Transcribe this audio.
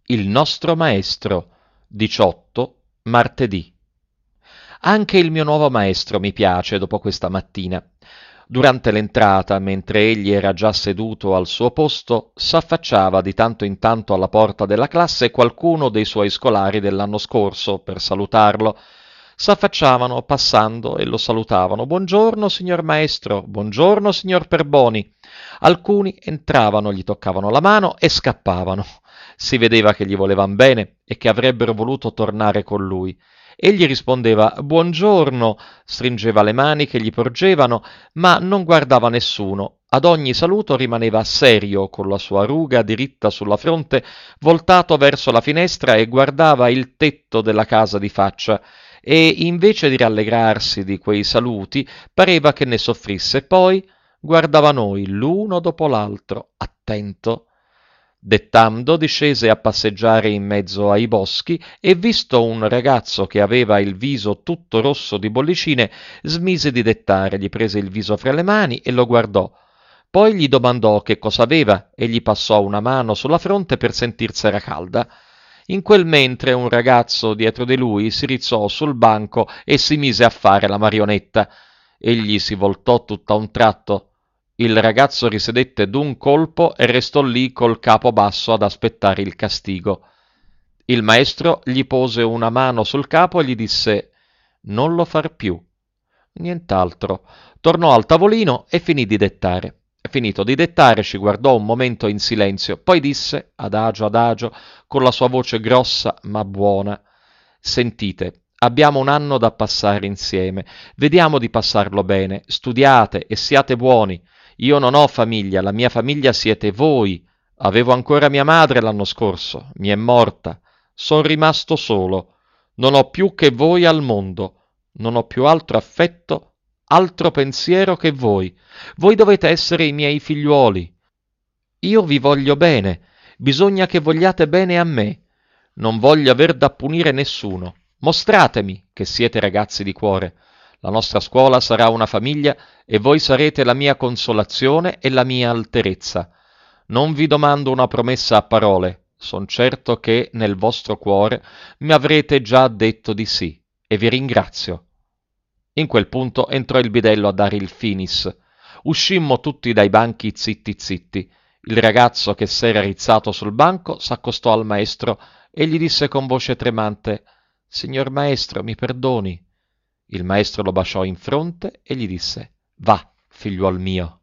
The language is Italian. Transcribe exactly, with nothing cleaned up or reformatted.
Il nostro maestro, diciotto, martedì. Anche il mio nuovo maestro mi piace dopo questa mattina. Durante l'entrata, mentre egli era già seduto al suo posto, s'affacciava di tanto in tanto alla porta della classe qualcuno dei suoi scolari dell'anno scorso per salutarlo. S'affacciavano passando e lo salutavano. Buongiorno, signor maestro. Buongiorno, signor Perboni. Alcuni entravano, gli toccavano la mano e scappavano. Si vedeva che gli volevan bene e che avrebbero voluto tornare con lui. Egli rispondeva buongiorno, stringeva le mani che gli porgevano, ma non guardava nessuno. Ad ogni saluto rimaneva serio, con la sua ruga diritta sulla fronte, voltato verso la finestra e guardava il tetto della casa di faccia. E invece di rallegrarsi di quei saluti, pareva che ne soffrisse. Poi guardava noi l'uno dopo l'altro, attento. Dettando, discese a passeggiare in mezzo ai boschi e, visto un ragazzo che aveva il viso tutto rosso di bollicine, smise di dettare, gli prese il viso fra le mani e lo guardò. Poi gli domandò che cosa aveva e gli passò una mano sulla fronte per sentirsela calda. In quel mentre un ragazzo dietro di lui si rizzò sul banco e si mise a fare la marionetta. Egli si voltò tutto a un tratto. Il ragazzo risedette d'un colpo e restò lì col capo basso ad aspettare il castigo. Il maestro gli pose una mano sul capo e gli disse «Non lo far più». Nient'altro. Tornò al tavolino e finì di dettare. Finito di dettare, ci guardò un momento in silenzio, poi disse, adagio adagio, con la sua voce grossa ma buona, «Sentite, abbiamo un anno da passare insieme. Vediamo di passarlo bene. Studiate e siate buoni. Io non ho famiglia, la mia famiglia siete voi. Avevo ancora mia madre l'anno scorso, mi è morta. Son rimasto solo. Non ho più che voi al mondo. Non ho più altro affetto, altro pensiero che voi. Voi dovete essere i miei figliuoli. Io vi voglio bene. Bisogna che vogliate bene a me. Non voglio aver da punire nessuno. Mostratemi che siete ragazzi di cuore. La nostra scuola sarà una famiglia e voi sarete la mia consolazione e la mia alterezza. Non vi domando una promessa a parole, son certo che nel vostro cuore mi avrete già detto di sì, e vi ringrazio». In quel punto entrò il bidello a dare il finis. Uscimmo tutti dai banchi zitti zitti. Il ragazzo che s'era rizzato sul banco s'accostò al maestro e gli disse con voce tremante «Signor maestro, mi perdoni». Il maestro lo baciò in fronte e gli disse «Va, figliuol mio».